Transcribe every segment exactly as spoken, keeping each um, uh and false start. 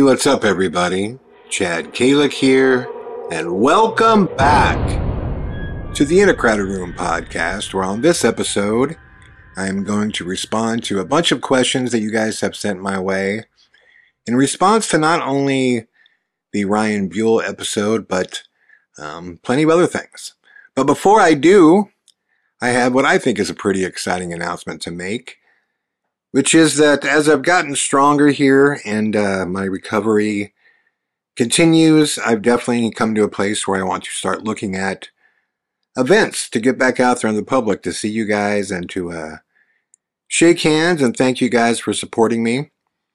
what's up, everybody? Chad Kalick here, and welcome back to the In a Crowded Room podcast, where on this episode, I am going to respond to a bunch of questions that you guys have sent my way in response to not only the Ryan Buell episode, but um, plenty of other things. But before I do, I have what I think is a pretty exciting announcement to make, which is that as I've gotten stronger here and uh, my recovery continues, I've definitely come to a place where I want to start looking at events to get back out there in the public to see you guys and to uh, shake hands and thank you guys for supporting me.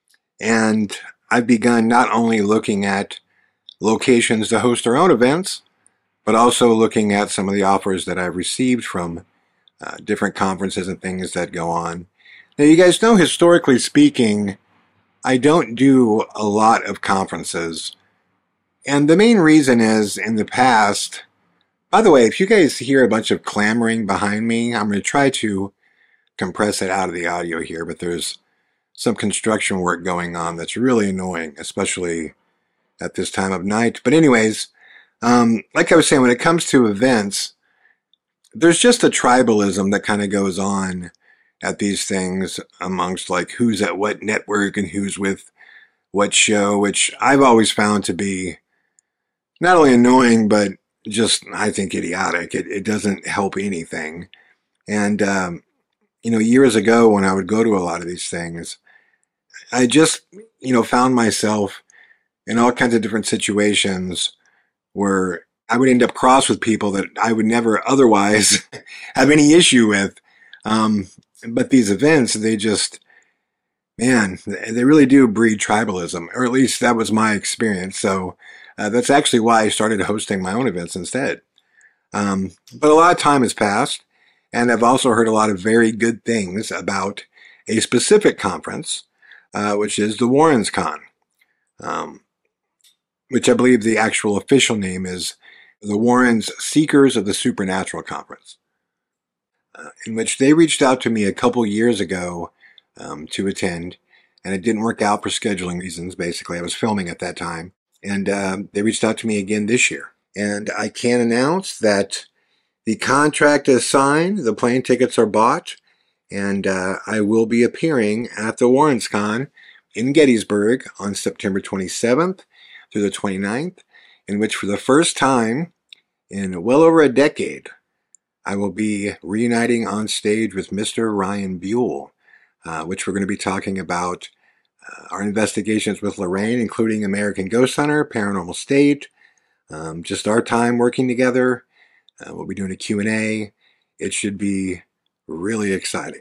And I've begun not only looking at locations to host our own events, but also looking at some of the offers that I've received from uh, different conferences and things that go on. Now, you guys know, historically speaking, I don't do a lot of conferences. And the main reason is, in the past, by the way, if you guys hear a bunch of clamoring behind me, I'm going to try to compress it out of the audio here, but there's some construction work going on that's really annoying, especially at this time of night. But anyways, um, like I was saying, when it comes to events, there's just a tribalism that kind of goes on at these things amongst like who's at what network and who's with what show, which I've always found to be not only annoying, but just, I think, idiotic. It, it doesn't help anything. And, um, you know, years ago when I would go to a lot of these things, I just, you know, found myself in all kinds of different situations where I would end up cross with people that I would never otherwise have any issue with. Um, But these events, they just, man, they really do breed tribalism, or at least that was my experience. So uh, that's actually why I started hosting my own events instead. Um, but a lot of time has passed, and I've also heard a lot of very good things about a specific conference, uh, which is the Warrens Con, um, which I believe the actual official name is the Warrens Seekers of the Supernatural Conference. Uh, in which they reached out to me a couple years ago um, to attend, and it didn't work out for scheduling reasons, basically. I was filming at that time, and uh, they reached out to me again this year. And I can announce that the contract is signed, the plane tickets are bought, and uh, I will be appearing at the Warrens Con in Gettysburg on September twenty-seventh through the twenty-ninth, in which for the first time in well over a decade, I will be reuniting on stage with Mister Ryan Buell, uh, which we're going to be talking about uh, our investigations with Lorraine, including American Ghost Hunter, Paranormal State, um, just our time working together. Uh, we'll be doing a Q and A. It should be really exciting.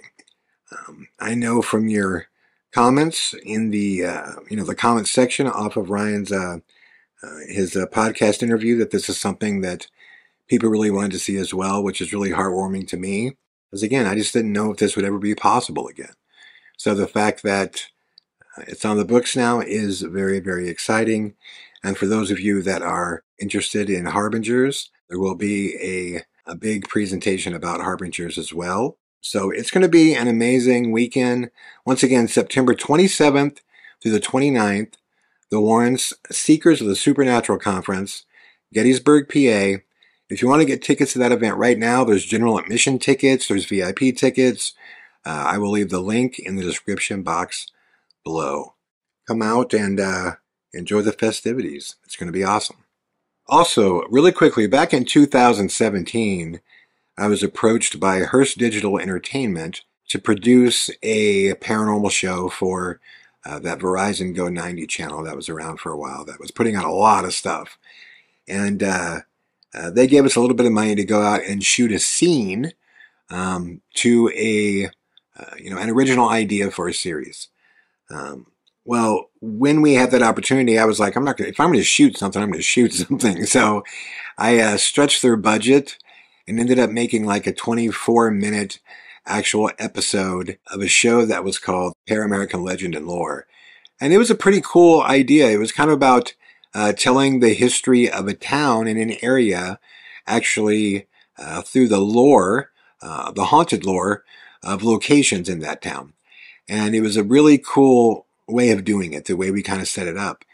Um, I know from your comments in the uh, you know the comments section off of Ryan's uh, uh, his uh, podcast interview that this is something that people really wanted to see as well, which is really heartwarming to me. Because again, I just didn't know if this would ever be possible again. So the fact that it's on the books now is very, very exciting. And for those of you that are interested in Harbingers, there will be a, a big presentation about Harbingers as well. So it's going to be an amazing weekend. Once again, September twenty-seventh through the twenty-ninth, the Warrens Seekers of the Supernatural Conference, Gettysburg, P A. If you want to get tickets to that event right now, there's general admission tickets, there's V I P tickets. Uh, I will leave the link in the description box below. Come out and uh, enjoy the festivities. It's going to be awesome. Also, really quickly, back in two thousand seventeen, I was approached by Hearst Digital Entertainment to produce a paranormal show for uh, that Verizon Go ninety channel that was around for a while, that was putting out a lot of stuff. And uh, Uh, they gave us a little bit of money to go out and shoot a scene um, to a, uh, you know, an original idea for a series. Um, well, when we had that opportunity, I was like, I'm not going to, if I'm going to shoot something, I'm going to shoot something. So I uh, stretched their budget and ended up making like a twenty-four minute actual episode of a show that was called Para-American Legend and Lore. And it was a pretty cool idea. It was kind of about uh, telling the history of a town and an area actually uh, through the lore, uh, the haunted lore of locations in that town. And it was a really cool way of doing it, the way we kind of set it up.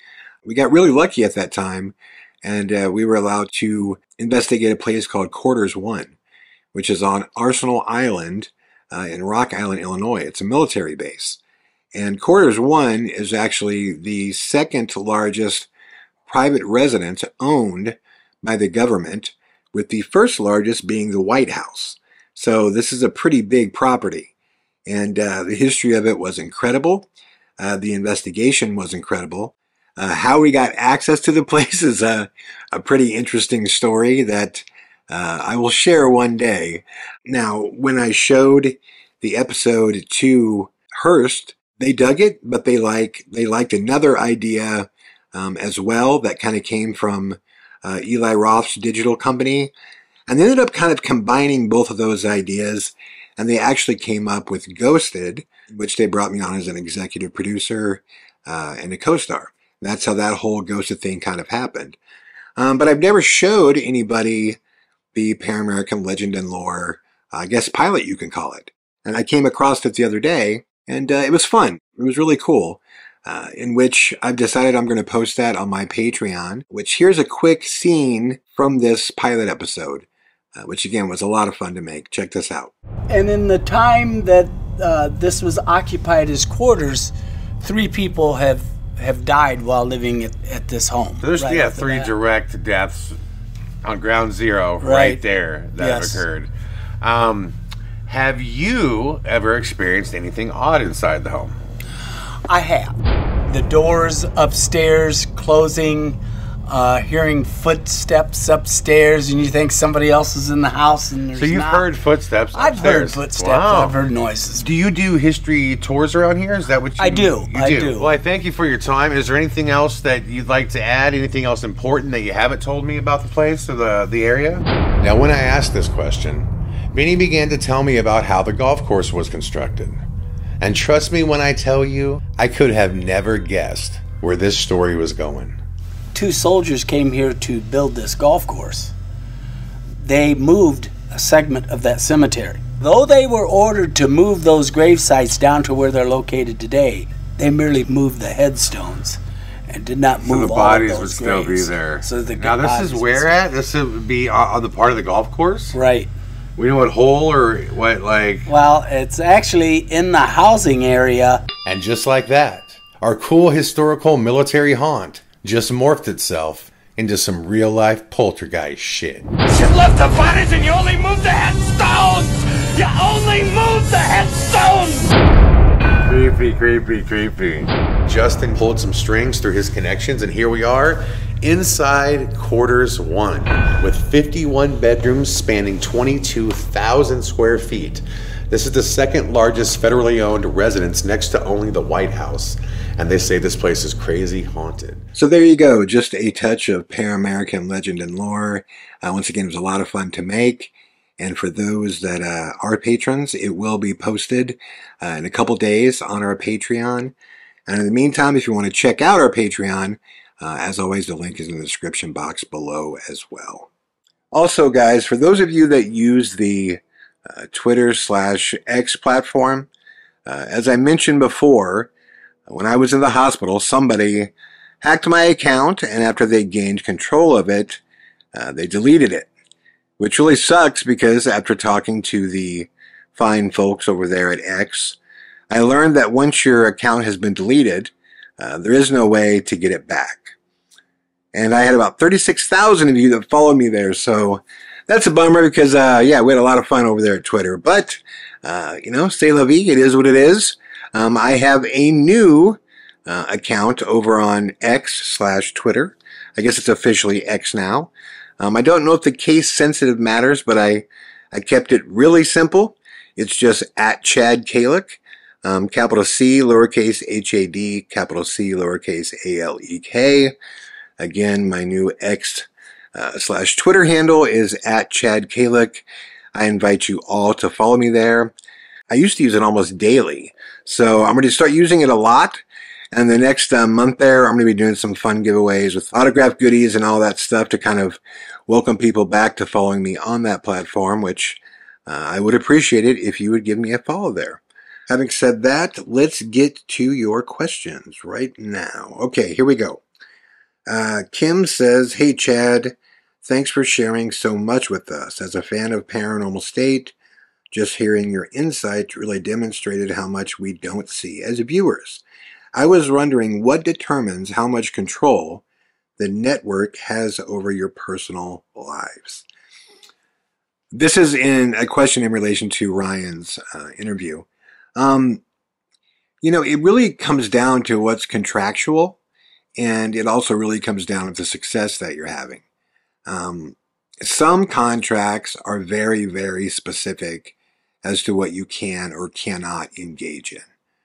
We got really lucky at that time, and uh, we were allowed to investigate a place called Quarters One, which is on Arsenal Island uh, in Rock Island, Illinois. It's a military base. And Quarters One is actually the second largest private residence owned by the government, with the first largest being the White House. So this is a pretty big property. And uh, the history of it was incredible. Uh, the investigation was incredible. Uh, how we got access to the place is a, a pretty interesting story that uh, I will share one day. Now, when I showed the episode to Hearst, they dug it, but they like they liked another idea um, as well that kind of came from uh, Eli Roth's digital company. And they ended up kind of combining both of those ideas, and they actually came up with Ghosted, which they brought me on as an executive producer uh, and a co-star. That's how that whole Ghosted thing kind of happened. Um, but I've never showed anybody the Para-American Legend and Lore, uh, I guess pilot you can call it. And I came across it the other day, and uh, it was fun. It was really cool, uh, in which I've decided I'm going to post that on my Patreon, which here's a quick scene from this pilot episode, uh, which again was a lot of fun to make. Check this out. And in the time that uh, this was occupied as quarters, three people have have died while living at, at this home. So there's right yeah three that. direct deaths on ground zero right, right there that yes. have occurred. Um, have you ever experienced anything odd inside the home? I have. The doors upstairs closing, uh, hearing footsteps upstairs, and you think somebody else is in the house, and there's So you've not. heard footsteps upstairs? I've heard footsteps. Wow. I've heard noises. Do you do history tours around here? Is that what you I do. You I do. do. Well, I thank you for your time. Is there anything else that you'd like to add? Anything else important that you haven't told me about the place or the, the area? Now, when I asked this question, Benny began to tell me about how the golf course was constructed. And trust me when I tell you, I could have never guessed where this story was going. Two soldiers came here to build this golf course. They moved a segment of that cemetery. Though they were ordered to move those grave sites down to where they're located today, they merely moved the headstones and did not move so the all bodies of those would still graves. be there. So the now this is where at? This would be on the part of the golf course? Right. We know what hole or what, like... Well, it's actually in the housing area. And just like that, our cool historical military haunt just morphed itself into some real-life poltergeist shit. You left the bodies and you only moved the headstones! You only moved the headstones! Creepy, creepy, creepy. Justin pulled some strings through his connections, and here we are inside Quarters One, with fifty-one bedrooms spanning twenty-two thousand square feet. This is the second largest federally owned residence next to only the White House, and they say this place is crazy haunted. So there you go, just a touch of Para-American Legend and Lore. Uh, once again, it was a lot of fun to make. And for those that uh, are patrons, it will be posted uh, in a couple days on our Patreon. And in the meantime, if you want to check out our Patreon, uh, as always, the link is in the description box below as well. Also, guys, for those of you that use the uh, Twitter slash X platform, uh, as I mentioned before, when I was in the hospital, somebody hacked my account, and after they gained control of it, uh, they deleted it. Which really sucks because after talking to the fine folks over there at X, I learned that once your account has been deleted, uh, there is no way to get it back. And I had about thirty-six thousand of you that followed me there, so that's a bummer because, uh, yeah, we had a lot of fun over there at Twitter. But, uh, you know, c'est la vie, it is what it is. Um, I have a new uh, account over on X slash Twitter. I guess it's officially X now. Um, I don't know if the case sensitive matters, but I, I kept it really simple. It's just at Chad Kalik, um, capital C, lowercase H A D, capital C, lowercase A L E K. Again, my new X uh, slash Twitter handle is at Chad Kalik. I invite you all to follow me there. I used to use it almost daily, so I'm going to start using it a lot. And the next uh, month there, I'm going to be doing some fun giveaways with autographed goodies and all that stuff to kind of welcome people back to following me on that platform, which uh, I would appreciate it if you would give me a follow there. Having said that, let's get to your questions right now. Okay, here we go. Uh, Kim says, "Hey Chad, thanks for sharing so much with us. As a fan of Paranormal State, just hearing your insights really demonstrated how much we don't see as viewers. I was wondering what determines how much control the network has over your personal lives." This is in a question in relation to Ryan's uh, interview. Um, you know, it really comes down to what's contractual, and it also really comes down to the success that you're having. Um, some contracts are very, very specific as to what you can or cannot engage in.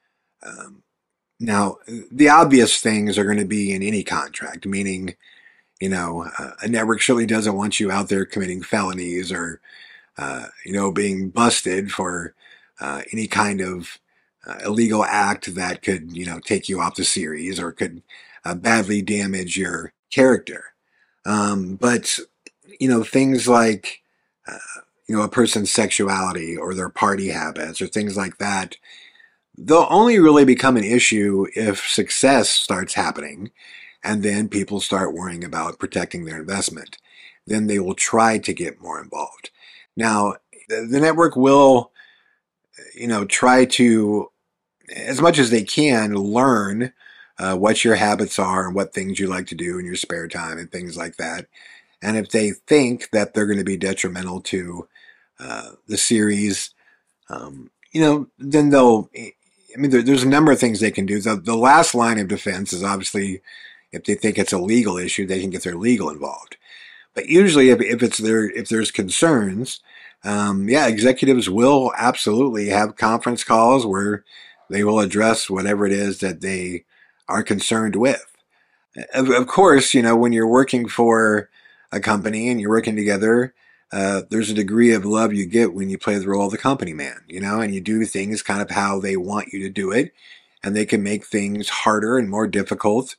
Um, now, the obvious things are going to be in any contract, meaning, you know, uh, a network surely doesn't want you out there committing felonies or, uh, you know, being busted for uh, any kind of uh, illegal act that could, you know, take you off the series or could uh, badly damage your character. Um, but, you know, things like, uh, you know, a person's sexuality or their party habits or things like that, they'll only really become an issue if success starts happening and then people start worrying about protecting their investment. Then they will try to get more involved. Now, the network will, you know, try to, as much as they can, learn uh, what your habits are and what things you like to do in your spare time and things like that. And if they think that they're going to be detrimental to uh, the series, um, you know, then they'll, I mean, there, there's a number of things they can do. The, the last line of defense is obviously if they think it's a legal issue, they can get their legal involved. But usually if, if it's there, if there's concerns, um, yeah, executives will absolutely have conference calls where they will address whatever it is that they are concerned with. Of, of course, you know, when you're working for a company and you're working together, uh, there's a degree of love you get when you play the role of the company man, you know, and you do things kind of how they want you to do it, and they can make things harder and more difficult,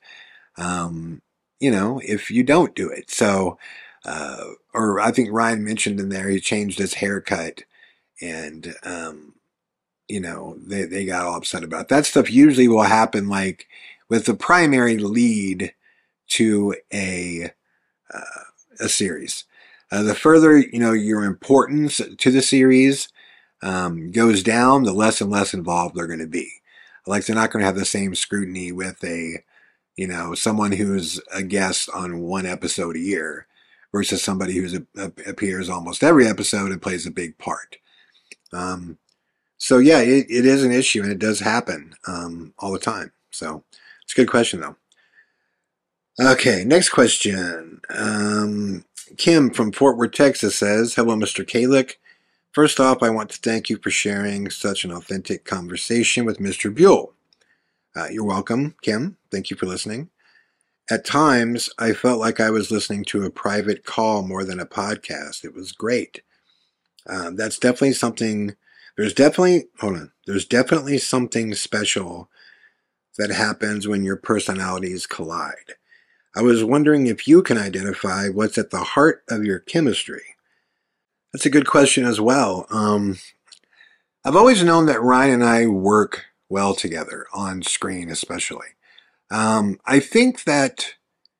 um, you know, if you don't do it. So, uh, or I think Ryan mentioned in there, he changed his haircut and, um, you know, they, they got all upset about it. That stuff usually will happen like with the primary lead to a, uh, a series. Uh, the further, you know, your importance to the series um, goes down, the less and less involved they're going to be. Like they're not going to have the same scrutiny with a, you know, someone who's a guest on one episode a year versus somebody who's a, a, appears almost every episode and plays a big part. Um, so yeah, it, it is an issue and it does happen um, all the time. So it's a good question though. Okay, next question. Um, Kim from Fort Worth, Texas says, "Hello, Mister Kalick. First off, I want to thank you for sharing such an authentic conversation with Mister Buell. Uh, you're welcome, Kim. Thank you for listening. At times, I felt like I was listening to a private call more than a podcast. It was great. Uh, that's definitely something, there's definitely, hold on, there's definitely something special that happens when your personalities collide. I was wondering if you can identify what's at the heart of your chemistry." That's a good question as well. Um, I've always known that Ryan and I work well together, on screen especially. Um, I think that,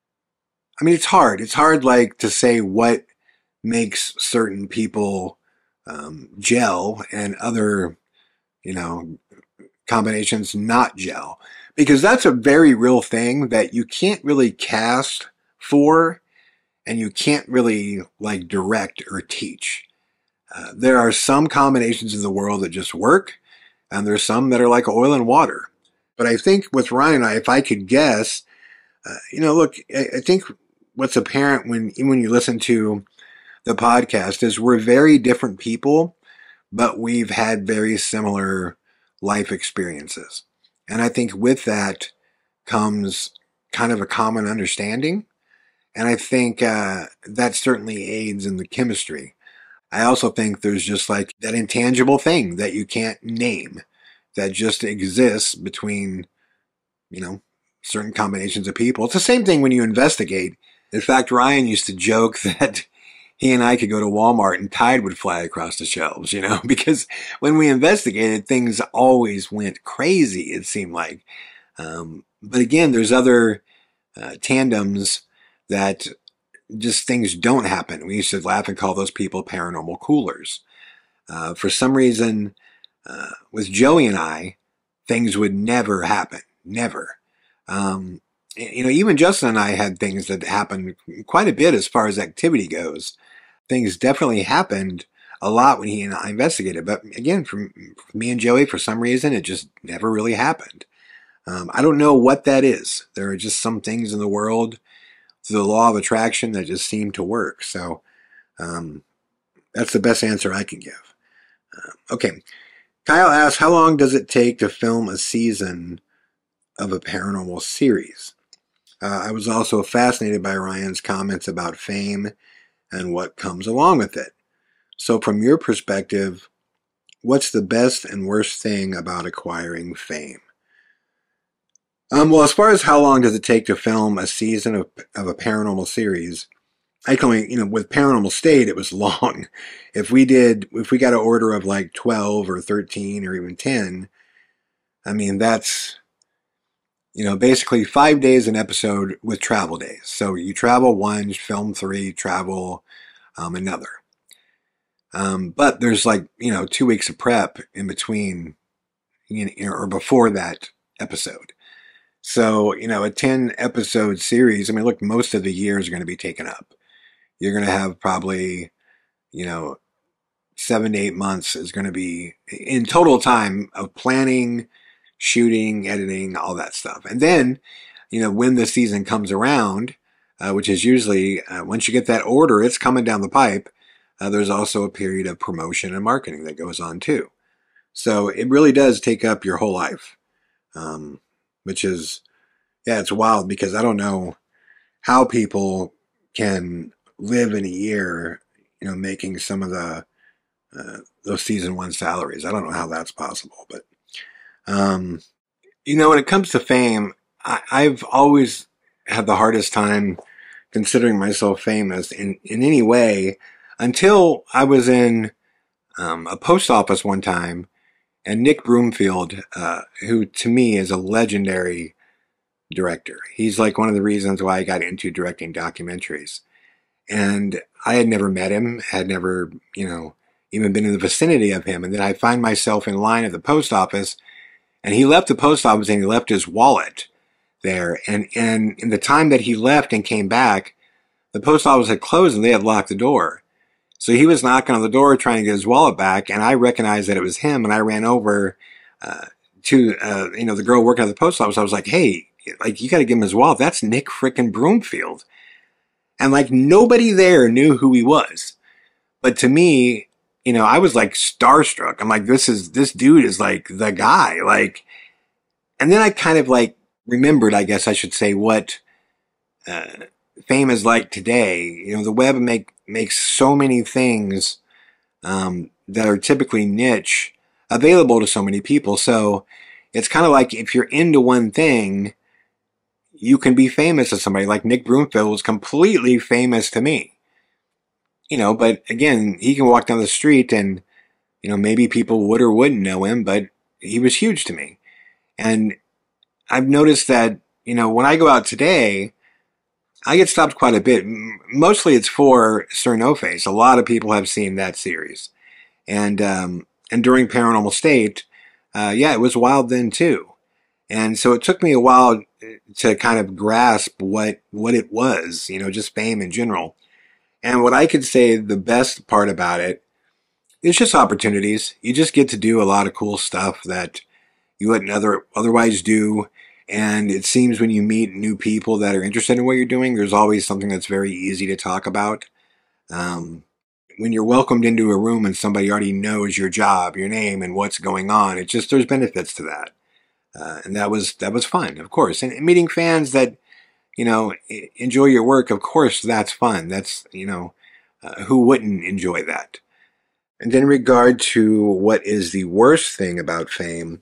I mean, it's hard. It's hard, like, to say what makes certain people um, gel and other, you know, combinations not gel. Because that's a very real thing that you can't really cast for and you can't really like direct or teach. Uh, there are some combinations in the world that just work, and there's some that are like oil and water. But I think with Ryan and I, if I could guess, uh, you know, look, I, I think what's apparent when, when you listen to the podcast is we're very different people, but we've had very similar life experiences. And I think with that comes kind of a common understanding. And I think uh, that certainly aids in the chemistry. I also think there's just like that intangible thing that you can't name that just exists between, you know, certain combinations of people. It's the same thing when you investigate. In fact, Ryan used to joke that he and I could go to Walmart and Tide would fly across the shelves, you know, because when we investigated, things always went crazy, it seemed like. Um, but again, there's other uh, tandems that just things don't happen. We used to laugh and call those people paranormal coolers. Uh, for some reason, uh, with Joey and I, things would never happen. Never. Um, you know, even Justin and I had things that happened quite a bit as far as activity goes. Things definitely happened a lot when he and I investigated. But again, from me and Joey, for some reason, it just never really happened. Um, I don't know what that is. There are just some things in the world through the law of attraction that just seem to work. So um, that's the best answer I can give. Uh, okay. Kyle asks, how long does it take to film a season of a paranormal series? Uh, I was also fascinated by Ryan's comments about fame and what comes along with it. So from your perspective, what's the best and worst thing about acquiring fame? Um, well, as far as how long does it take to film a season of, of a paranormal series, I can only, you know, with Paranormal State, it was long. If we did, if we got an order of like twelve or thirteen or even ten, I mean, that's, you know, basically five days an episode with travel days. So you travel one, film three, travel um, another. Um, but there's like, you know, two weeks of prep in between, you know, or before that episode. So, you know, a ten episode series, I mean, look, most of the year is going to be taken up. You're going to have probably, you know, seven to eight months is going to be in total time of planning, shooting, editing, all that stuff. And then, you know, when the season comes around, uh, which is usually, uh, once you get that order, it's coming down the pipe. Uh, there's also a period of promotion and marketing that goes on too. So it really does take up your whole life, um, which is, yeah, it's wild because I don't know how people can live in a year, you know, making some of the, uh, those season one salaries. I don't know how that's possible, but, um, you know, when it comes to fame, I, I've always had the hardest time considering myself famous in, in any way until I was in, um, a post office one time and Nick Broomfield, uh, who to me is a legendary director. He's like one of the reasons why I got into directing documentaries. And I had never met him, had never, you know, even been in the vicinity of him. And then I find myself in line at the post office, and he left the post office and he left his wallet there. And, and in the time that he left and came back, the post office had closed and they had locked the door. So he was knocking on the door trying to get his wallet back, and I recognized that it was him, and I ran over uh, to, uh, you know, the girl working at the post office. I was like, hey, like, you got to give him his wallet. That's Nick frickin' Broomfield. And like nobody there knew who he was. But to me, you know, I was like starstruck. I'm like, this is, this dude is like the guy. Like, and then I kind of like remembered, I guess I should say, what uh, fame is like today. You know, the web make, makes so many things um, that are typically niche available to so many people. So it's kind of like if you're into one thing, you can be famous as somebody. Like Nick Broomfield was completely famous to me. You know, but again, he can walk down the street and, you know, maybe people would or wouldn't know him, but he was huge to me. And I've noticed that, you know, when I go out today, I get stopped quite a bit. Mostly it's for Sir No Face. A lot of people have seen that series. And, um, and during Paranormal State, uh, yeah, it was wild then too. And so it took me a while to kind of grasp what, what it was, you know, just fame in general. And what I could say the best part about it is just opportunities. You just get to do a lot of cool stuff that you wouldn't other, otherwise do. And it seems when you meet new people that are interested in what you're doing, there's always something that's very easy to talk about. Um, when you're welcomed into a room and somebody already knows your job, your name, and what's going on, it just, there's benefits to that. Uh, and that was, that was fun, of course. And meeting fans that, you know, enjoy your work, of course, that's fun. That's, you know, uh, who wouldn't enjoy that? And in regard to what is the worst thing about fame,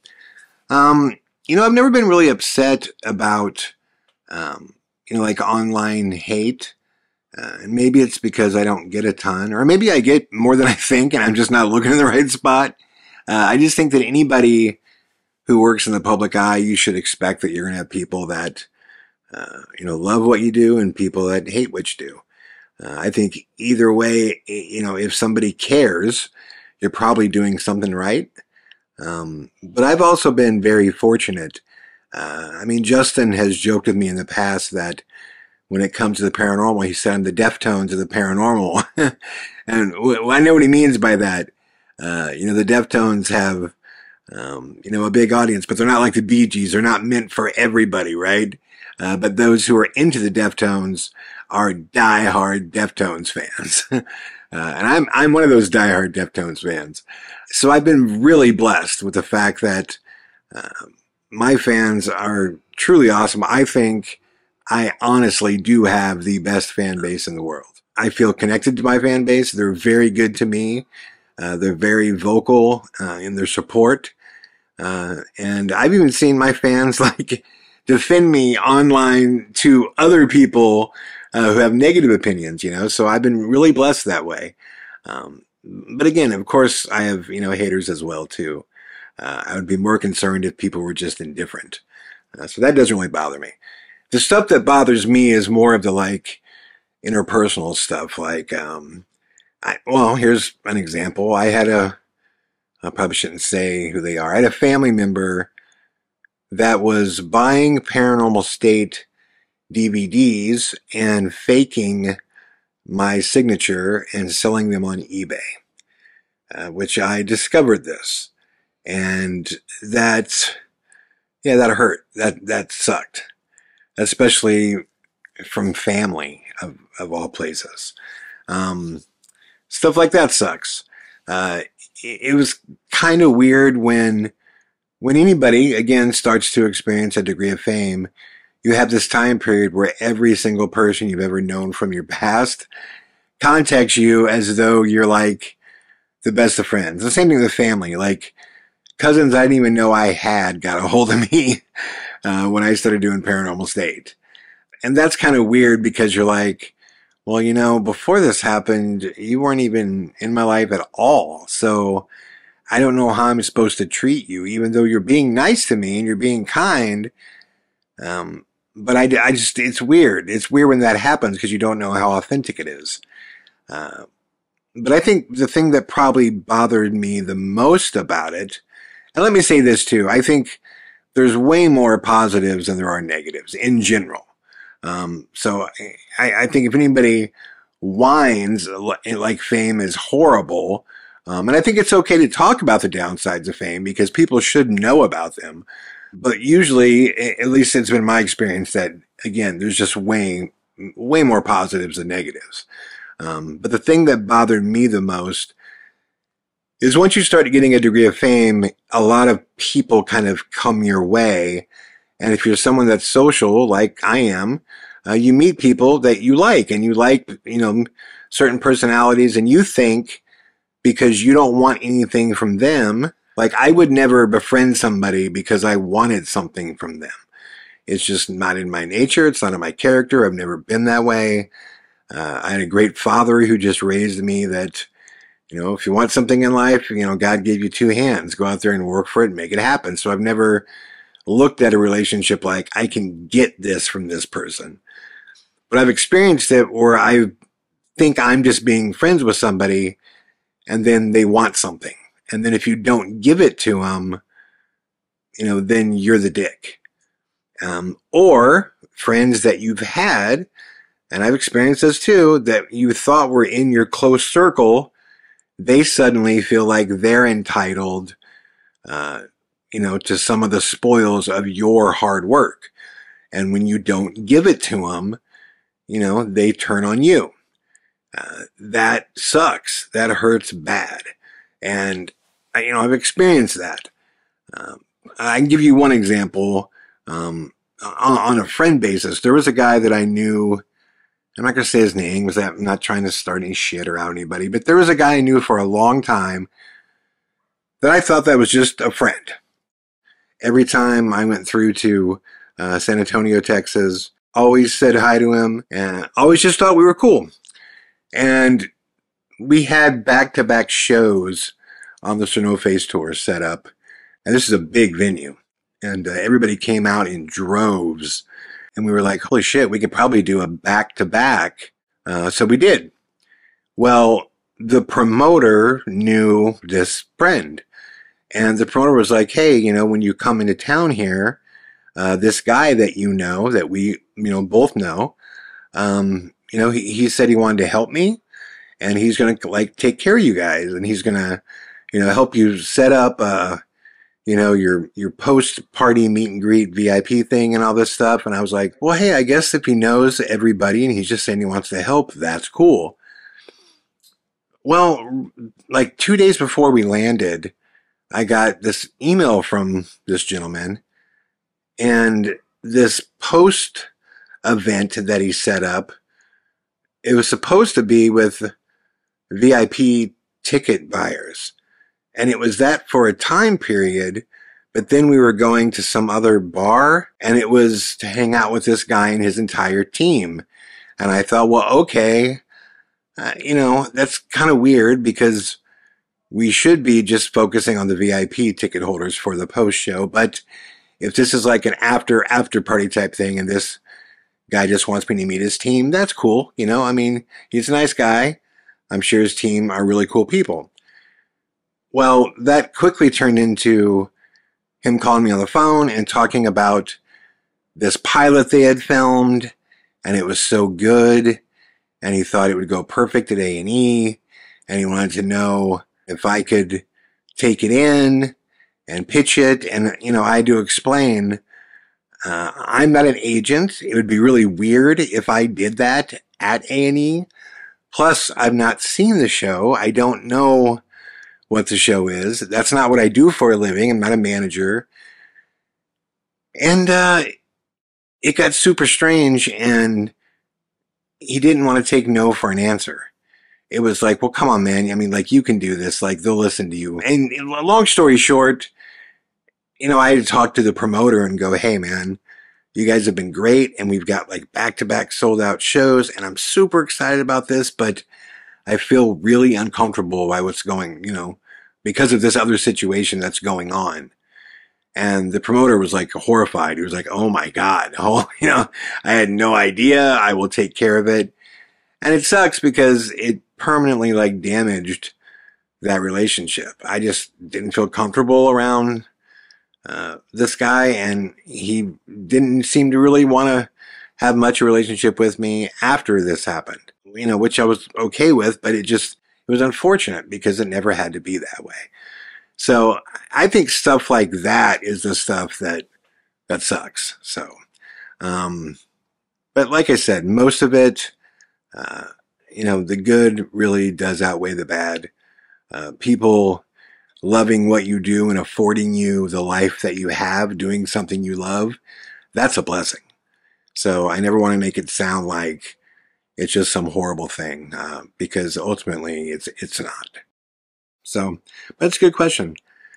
um, you know, I've never been really upset about, um, you know, like online hate. Uh, and maybe it's because I don't get a ton, or maybe I get more than I think and I'm just not looking in the right spot. Uh, I just think that anybody who works in the public eye, you should expect that you're going to have people that uh, you know, love what you do and people that hate what you do. Uh, I think either way, you know, if somebody cares, you're probably doing something right. Um, but I've also been very fortunate. Uh, I mean, Justin has joked with me in the past that when it comes to the paranormal, he said I'm the Deftones of the paranormal. And w- I know what he means by that. Uh, you know, the Deftones have, um, you know, a big audience, but they're not like the Bee Gees. They're not meant for everybody, right? Uh, but those who are into the Deftones are diehard Deftones fans. uh, and I'm, I'm one of those diehard Deftones fans. So I've been really blessed with the fact that, uh, my fans are truly awesome. I think I honestly do have the best fan base in the world. I feel connected to my fan base. They're very good to me. Uh, they're very vocal uh, in their support. Uh, and I've even seen my fans like defend me online to other people uh, who have negative opinions, you know, so I've been really blessed that way. Um, but again, of course, I have, you know, haters as well, too. Uh, I would be more concerned if people were just indifferent. Uh, so that doesn't really bother me. The stuff that bothers me is more of the like interpersonal stuff. Like, um, I, well, here's an example. I had a, I probably shouldn't say who they are. I had a family member that was buying Paranormal State D V Ds and faking my signature and selling them on eBay, uh, which I discovered this. And that's, yeah, that hurt. That, that sucked. Especially from family of, of all places. Um, stuff like that sucks. Uh, it, it was kind of weird when, when anybody, again, starts to experience a degree of fame, you have this time period where every single person you've ever known from your past contacts you as though you're like the best of friends. The same thing with family. Like, cousins I didn't even know I had got a hold of me uh, when I started doing Paranormal State. And that's kind of weird because you're like, well, you know, before this happened, you weren't even in my life at all. So I don't know how I'm supposed to treat you, even though you're being nice to me and you're being kind. Um, but I, I just, it's weird. It's weird when that happens because you don't know how authentic it is. Uh, but I think the thing that probably bothered me the most about it, and let me say this too, I think there's way more positives than there are negatives in general. Um, so I, I think if anybody whines like fame is horrible, um, and I think it's okay to talk about the downsides of fame because people should know about them. But usually, at least it's been my experience that, again, there's just way, way more positives than negatives. Um, but the thing that bothered me the most is once you start getting a degree of fame, a lot of people kind of come your way. And if you're someone that's social, like I am, uh, you meet people that you like and you like, you know, certain personalities and you think because you don't want anything from them, like I would never befriend somebody because I wanted something from them. It's just not in my nature. It's not in my character. I've never been that way. Uh, I had a great father who just raised me that, you know, if you want something in life, you know, God gave you two hands. Go out there and work for it and make it happen. So I've never looked at a relationship like I can get this from this person. But I've experienced it where I think I'm just being friends with somebody and then they want something. And then if you don't give it to them, you know, then you're the dick. Um, or friends that you've had, and I've experienced this too, that you thought were in your close circle, they suddenly feel like they're entitled, uh, you know, to some of the spoils of your hard work. And when you don't give it to them, you know, they turn on you. Uh, that sucks. That hurts bad. And, you know, I've experienced that. Um, I can give you one example. Um, on, on a friend basis, there was a guy that I knew. I'm not going to say his name because I'm not trying to start any shit or out anybody, but there was a guy I knew for a long time that I thought that was just a friend. Every time I went through to uh, San Antonio, Texas, always said hi to him and always just thought we were cool. And we had back-to-back shows on the Snowface tour set up. And this is a big venue. And uh, everybody came out in droves. And we were like, holy shit, we could probably do a back-to-back. Uh, so we did. Well, the promoter knew this friend. And the promoter was like, hey, you know, when you come into town here, uh, this guy that you know, that we, you know, both know, um, you know, he, he said he wanted to help me. And he's going to, like, take care of you guys. And he's going to, you know, help you set up, uh, you know, your, your post-party meet and greet V I P thing and all this stuff. And I was like, well, hey, I guess if he knows everybody and he's just saying he wants to help, that's cool. Well, like two days before we landed, I got this email from this gentleman, and this post event that he set up, it was supposed to be with V I P ticket buyers. And it was that for a time period, but then we were going to some other bar, and it was to hang out with this guy and his entire team. And I thought, well, okay, uh, you know, that's kind of weird because we should be just focusing on the V I P ticket holders for the post show. But if this is like an after after party type thing and this guy just wants me to meet his team, that's cool. You know, I mean, he's a nice guy. I'm sure his team are really cool people. Well, that quickly turned into him calling me on the phone and talking about this pilot they had filmed, and it was so good, and he thought it would go perfect at A and E, and he wanted to know if I could take it in and pitch it. And, you know, I had to explain, uh, I'm not an agent. It would be really weird if I did that at A and E. Plus, I've not seen the show. I don't know what the show is. That's not what I do for a living. I'm not a manager. And uh, it got super strange, and he didn't want to take no for an answer. It was like, well, come on, man. I mean, like, you can do this. Like, they'll listen to you. And long story short, you know, I had to talk to the promoter and go, hey, man, you guys have been great, and we've got, like, back-to-back sold-out shows, and I'm super excited about this, but I feel really uncomfortable by what's going, you know, because of this other situation that's going on. And the promoter was like horrified. He was like, oh my God, oh, you know, I had no idea. I will take care of it. And it sucks because it permanently like damaged that relationship. I just didn't feel comfortable around uh, this guy, and he didn't seem to really want to have much of a relationship with me after this happened. You know, which I was okay with, but it just, it was unfortunate because it never had to be that way. So I think stuff like that is the stuff that, that sucks. So, um, but like I said, most of it, uh, you know, the good really does outweigh the bad. Uh, people loving what you do and affording you the life that you have, doing something you love, that's a blessing. So I never want to make it sound like it's just some horrible thing, uh, because ultimately it's it's not. So, that's a good question.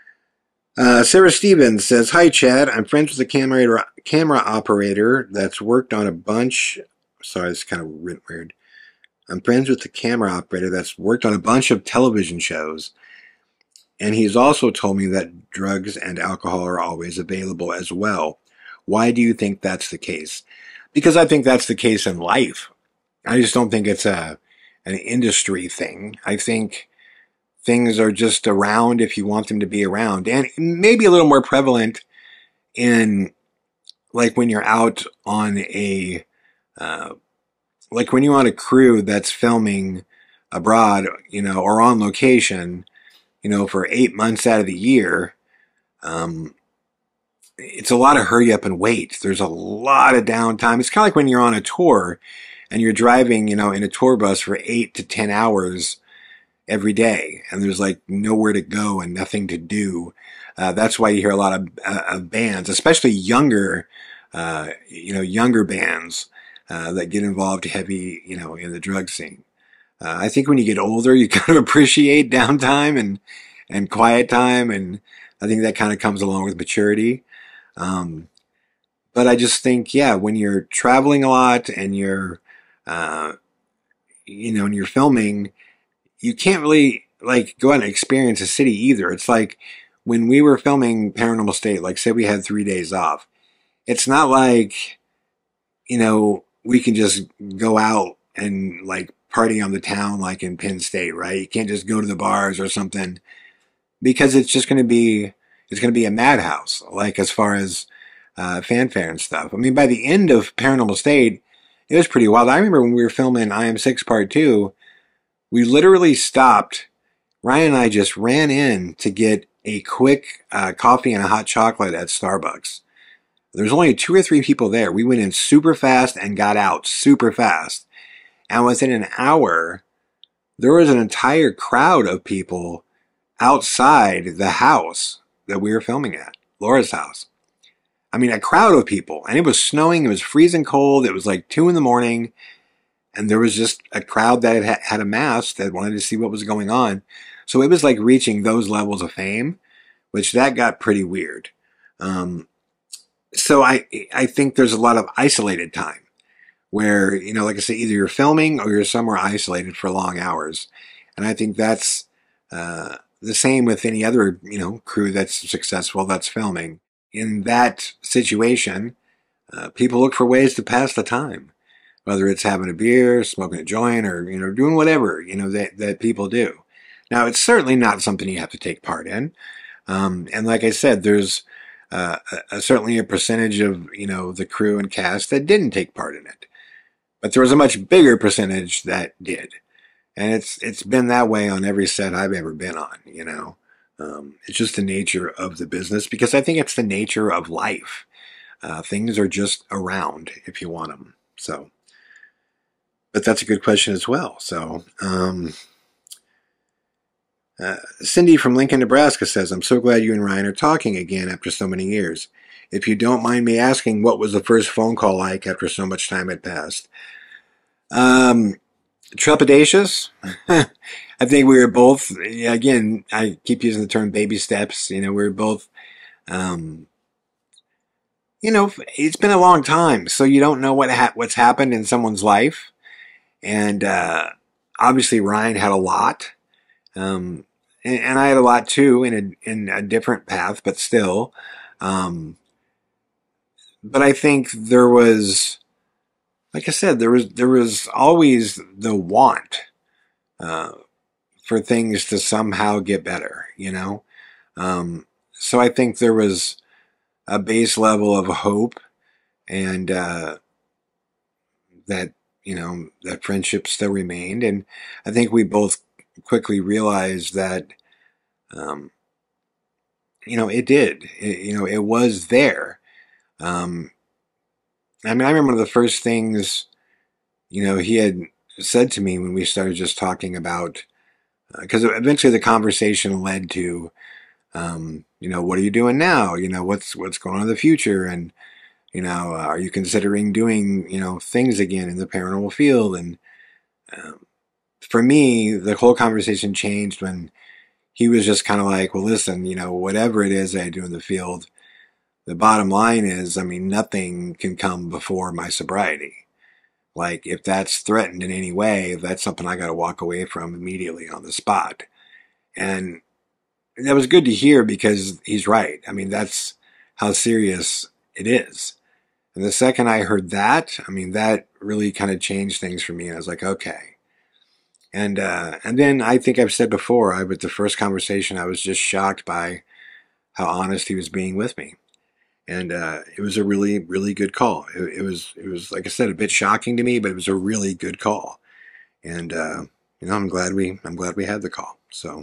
Uh, Sarah Stevens says, hi, Chad. I'm friends with a camera, camera operator that's worked on a bunch. Sorry, this is kind of weird. I'm friends with the camera operator that's worked on a bunch of television shows. And he's also told me that drugs and alcohol are always available as well. Why do you think that's the case? Because I think that's the case in life. I just don't think it's a an industry thing. I think things are just around if you want them to be around. And maybe a little more prevalent in, like, when you're out on a, uh, like when you're on a crew that's filming abroad, you know, or on location, you know, for eight months out of the year. Um, it's a lot of hurry up and wait. There's a lot of downtime. It's kind of like when you're on a tour and you're driving, you know, in a tour bus for eight to ten hours every day, and there's like nowhere to go and nothing to do. Uh, that's why you hear a lot of, uh, of bands, especially younger, uh, you know, younger bands uh, that get involved heavy, you know, in the drug scene. Uh, I think when you get older, you kind of appreciate downtime and and quiet time, and I think that kind of comes along with maturity. Um, but I just think, yeah, when you're traveling a lot and you're Uh, you know, and you're filming, you can't really like go out and experience a city either. It's like when we were filming Paranormal State, like say we had three days off. It's not like you know, we can just go out and like party on the town like in Penn State, right? You can't just go to the bars or something because it's just going to be, it's going to be a madhouse, like as far as uh, fanfare and stuff. I mean, by the end of Paranormal State, it was pretty wild. I remember when we were filming I Am Six Part two, we literally stopped. Ryan and I just ran in to get a quick uh, coffee and a hot chocolate at Starbucks. There was only two or three people there. We went in super fast and got out super fast. And within an hour, there was an entire crowd of people outside the house that we were filming at, Laura's house. I mean, a crowd of people. And it was snowing. It was freezing cold. It was like two in the morning. And there was just a crowd that had, had amassed that wanted to see what was going on. So it was like reaching those levels of fame, which that got pretty weird. Um, so I I think there's a lot of isolated time where, you know, like I said, either you're filming or you're somewhere isolated for long hours. And I think that's uh, the same with any other, you know, crew that's successful that's filming. In that situation, uh, people look for ways to pass the time, whether it's having a beer, smoking a joint, or, you know, doing whatever, you know, that, that people do. Now, it's certainly not something you have to take part in. Um, and like I said, there's uh, a, a, certainly a percentage of, you know, the crew and cast that didn't take part in it. But there was a much bigger percentage that did. And it's it's been that way on every set I've ever been on, you know. Um, it's just the nature of the business, because I think it's the nature of life. Uh, things are just around if you want them. So, but that's a good question as well. So, um, uh, Cindy from Lincoln, Nebraska says, I'm so glad you and Ryan are talking again after so many years. If you don't mind me asking, what was the first phone call like after so much time had passed? Um, trepidatious. I think we were both, again, I keep using the term baby steps. You know, we were both, um, you know, it's been a long time, so you don't know what ha- what's happened in someone's life. And uh, obviously Ryan had a lot. Um, and, and I had a lot too, in a, in a different path, but still. Um, but I think there was, like I said, there was, there was always the want, uh, for things to somehow get better, you know? Um, so I think there was a base level of hope, and, uh, that, you know, that friendship still remained. And I think we both quickly realized that, um, you know, it did, it, you know, it was there. Um, I mean, I remember one of the first things, you know, he had said to me when we started just talking about, because uh, eventually the conversation led to, um, you know, what are you doing now? You know, what's what's going on in the future? And, you know, uh, are you considering doing, you know, things again in the paranormal field? And um, for me, the whole conversation changed when he was just kind of like, well, listen, you know, whatever it is that I do in the field, the bottom line is, I mean, nothing can come before my sobriety. Like, if that's threatened in any way, that's something I got to walk away from immediately on the spot. And that was good to hear, because he's right. I mean, that's how serious it is. And the second I heard that, I mean, that really kind of changed things for me. And I was like, okay. And uh, and then I think I've said before, I with the first conversation, I was just shocked by how honest he was being with me. And uh, it was a really, really good call. It, it was, it was, like I said, a bit shocking to me, but it was a really good call. And uh, you know, I'm glad we, I'm glad we had the call. So,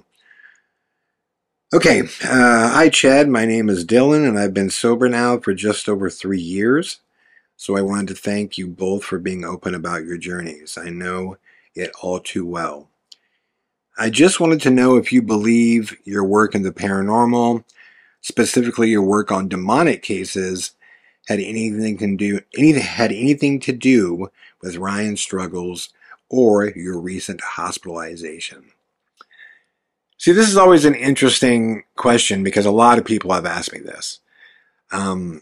okay. Uh, hi, Chad. My name is Dylan, and I've been sober now for just over three years. So I wanted to thank you both for being open about your journeys. I know it all too well. I just wanted to know if you believe your work in the paranormal, specifically your work on demonic cases, had anything to do anything had anything to do with Ryan's struggles or your recent hospitalization. See, this is always an interesting question, because a lot of people have asked me this. Um,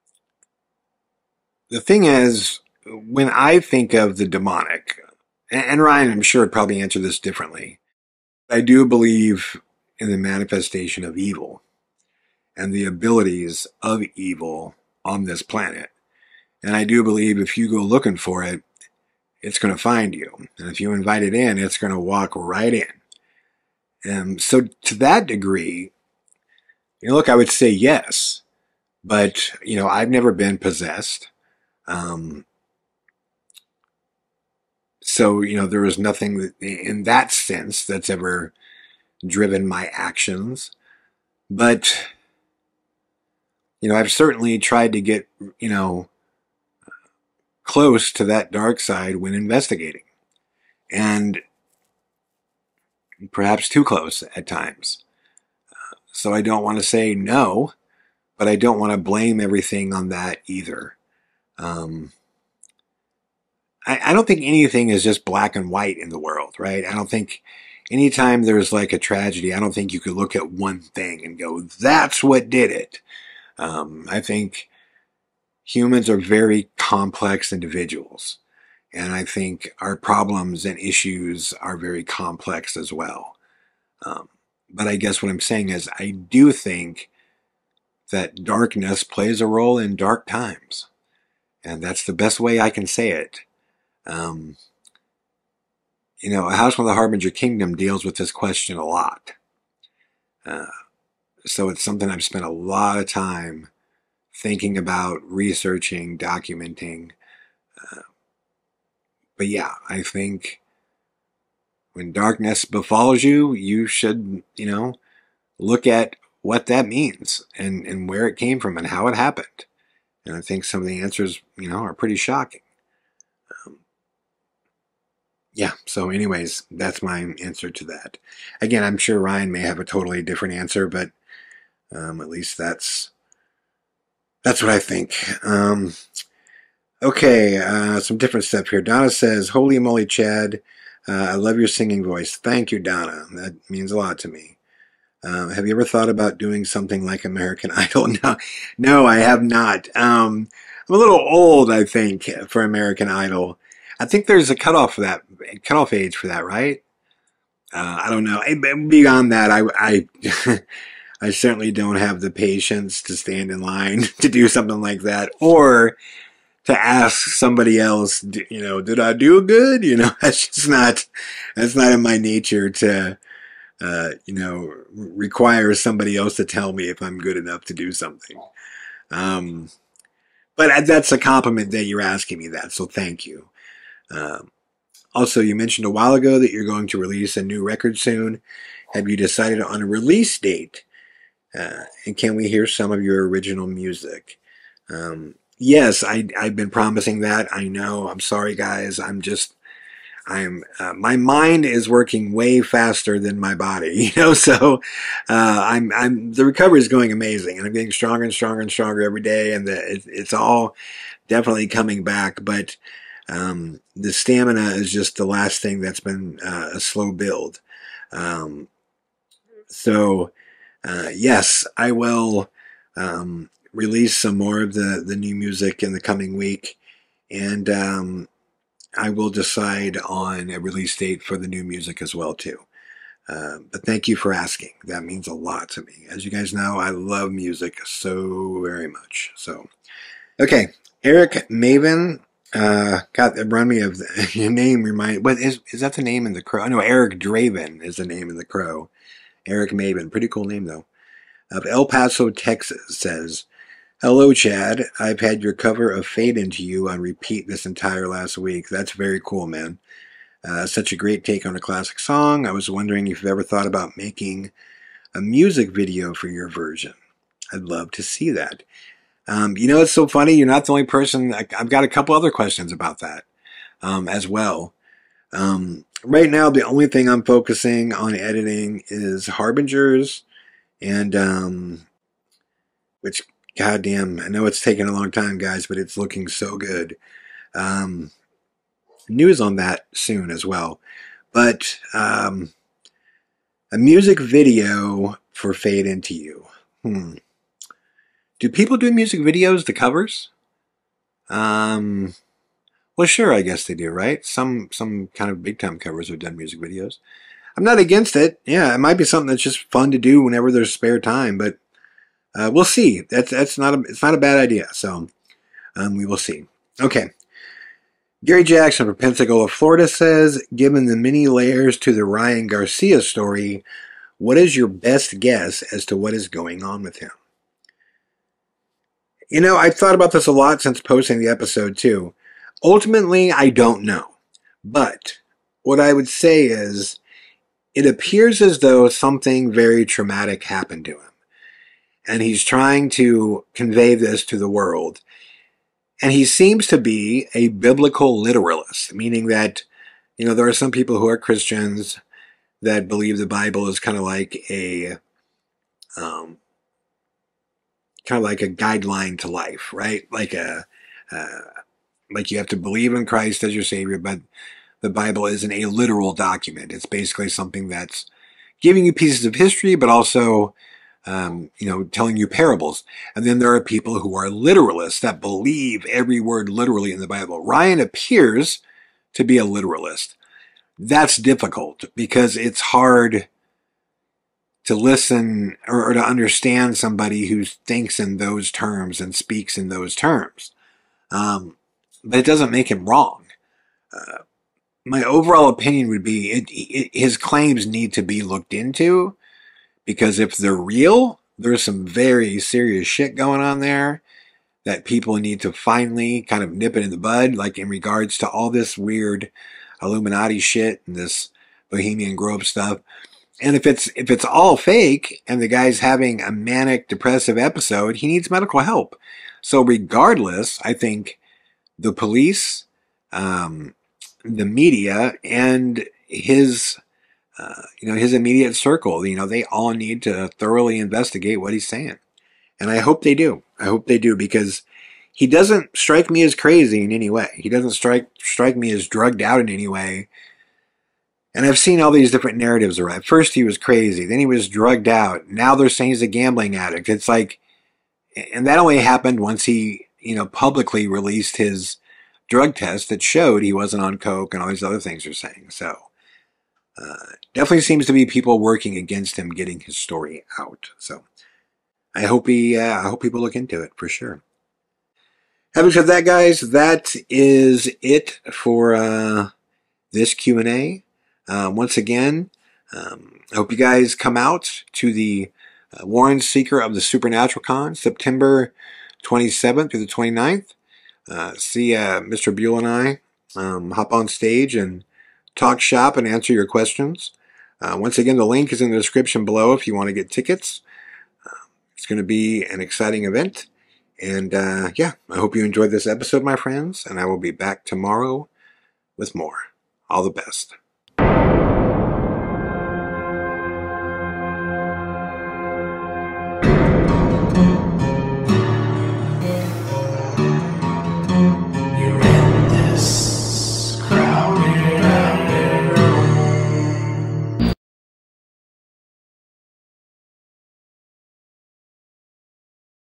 the thing is, when I think of the demonic, and Ryan, I'm sure, would probably answer this differently, I do believe in the manifestation of evil and the abilities of evil on this planet. And I do believe if you go looking for it, it's going to find you. And if you invite it in, it's going to walk right in. And so to that degree, you know, look, I would say yes. But, you know, I've never been possessed. Um, so, you know, there was nothing that, in that sense that's ever driven my actions. But, you know, I've certainly tried to get, you know, close to that dark side when investigating. And perhaps too close at times. Uh, so I don't want to say no, but I don't want to blame everything on that either. Um, I, I don't think anything is just black and white in the world, right? I don't think anytime there's like a tragedy, I don't think you could look at one thing and go, that's what did it. Um, I think humans are very complex individuals. And I think our problems and issues are very complex as well. Um, but I guess what I'm saying is I do think that darkness plays a role in dark times. And that's the best way I can say it. Um, you know, A House from the Harbinger Kingdom deals with this question a lot. Uh, so it's something I've spent a lot of time thinking about, researching, documenting. Uh, but yeah, I think when darkness befalls you, you should, you know, look at what that means and, and where it came from and how it happened. And I think some of the answers, you know, are pretty shocking. Um, yeah, so anyways, that's my answer to that. Again, I'm sure Ryan may have a totally different answer, but um, at least that's That's what I think. Um, okay, uh, some different stuff here. Donna says, holy moly, Chad. Uh, I love your singing voice. Thank you, Donna. That means a lot to me. Uh, have you ever thought about doing something like American Idol? No, no, I have not. Um, I'm a little old, I think, for American Idol. I think there's a cutoff for that, cutoff age for that, right? Uh, I don't know. Beyond that, I... I I certainly don't have the patience to stand in line to do something like that, or to ask somebody else, you know, did I do good? You know, that's just not, that's not in my nature to, uh, you know, require somebody else to tell me if I'm good enough to do something. Um, but that's a compliment that you're asking me that, so thank you. Um, also, you mentioned a while ago that you're going to release a new record soon. Have you decided on a release date? Uh, and can we hear some of your original music? Um, yes, I, I've been promising that. I know. I'm sorry, guys. I'm just, I'm, uh, my mind is working way faster than my body, you know, so, uh, I'm, I'm, the recovery is going amazing and I'm getting stronger and stronger and stronger every day. And the, it, it's all definitely coming back. But, um, the stamina is just the last thing that's been uh, a slow build. Um, so, Uh, yes, I will um, release some more of the, the new music in the coming week, and um, I will decide on a release date for the new music as well, too. Uh, but thank you for asking. That means a lot to me. As you guys know, I love music so very much. So, okay, Eric Maven. Uh, God, that remind me of the, your name. Remind what is is that the name in the Crow? No, Eric Draven is the name in the Crow. Eric Maven, pretty cool name though. Of El Paso, Texas, says, hello, Chad. I've had your cover of Fade Into You on repeat this entire last week. That's very cool, man. Uh, such a great take on a classic song. I was wondering if you've ever thought about making a music video for your version. I'd love to see that. Um, you know, it's so funny. You're not the only person. I, I've got a couple other questions about that um, as well. Um, right now, the only thing I'm focusing on editing is Harbingers, and um, which, goddamn, I know it's taken a long time, guys, but it's looking so good. Um, news on that soon as well. But um, a music video for Fade Into You. Hmm. Do people do music videos, the covers? Um... Well, sure, I guess they do, right? Some some kind of big-time covers have done music videos. I'm not against it. Yeah, it might be something that's just fun to do whenever there's spare time, but uh, we'll see. That's that's not a it's not a bad idea. So, Um, we will see. Okay. Gary Jackson from Pensacola, Florida says, given the many layers to the Ryan Garcia story, what is your best guess as to what is going on with him? You know, I've thought about this a lot since posting the episode too. Ultimately, I don't know. But what I would say is, it appears as though something very traumatic happened to him. And he's trying to convey this to the world. And he seems to be a biblical literalist, meaning that, you know, there are some people who are Christians that believe the Bible is kind of like a, um, kind of like a guideline to life, right? Like a, uh, like you have to believe in Christ as your Savior, but the Bible isn't a literal document. It's basically something that's giving you pieces of history, but also, um, you know, telling you parables. And then there are people who are literalists that believe every word literally in the Bible. Ryan appears to be a literalist. That's difficult because it's hard to listen or, or to understand somebody who thinks in those terms and speaks in those terms. Um, but it doesn't make him wrong. Uh, my overall opinion would be it, it, his claims need to be looked into, because if they're real, there's some very serious shit going on there that people need to finally kind of nip it in the bud, like in regards to all this weird Illuminati shit and this Bohemian Grove stuff. And if it's if it's all fake and the guy's having a manic depressive episode, he needs medical help. So regardless, I think the police, um, the media, and his, uh, you know, his immediate circle, you know, they all need to thoroughly investigate what he's saying. And I hope they do. I hope they do, because he doesn't strike me as crazy in any way. He doesn't strike strike me as drugged out in any way. And I've seen all these different narratives arrive. First he was crazy, then he was drugged out. Now they're saying he's a gambling addict. It's like, and that only happened once he, you know, publicly released his drug test that showed he wasn't on coke and all these other things they're saying. So, uh, definitely seems to be people working against him getting his story out. So, I hope he, uh, I hope people look into it for sure. Having said that, guys, that is it for uh, this Q and A. Uh, once again, um, I hope you guys come out to the uh, Warren Seeker of the Supernatural Con, September twenty-seventh through the twenty-ninth. Uh, see uh, Mister Buell and I um, hop on stage and talk shop and answer your questions. Uh, once again, the link is in the description below if you want to get tickets. Uh, it's going to be an exciting event. And uh, yeah, I hope you enjoyed this episode, my friends, and I will be back tomorrow with more. All the best.